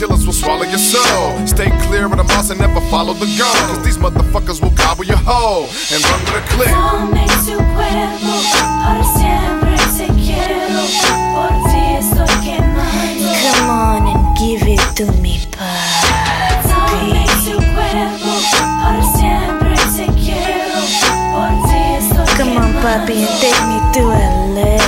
killers will swallow your soul. Stay clear of the mouse and never follow the goal, cause these motherfuckers will gobble your hoe and run with a clip. Dame tu cuerpo, para siempre te quiero. Por ti estoy quemando. Come on and give it to me, papi. Dame tu cuerpo, para siempre te quiero. Por ti estoy Come on, quemando. papi, and take me to LA.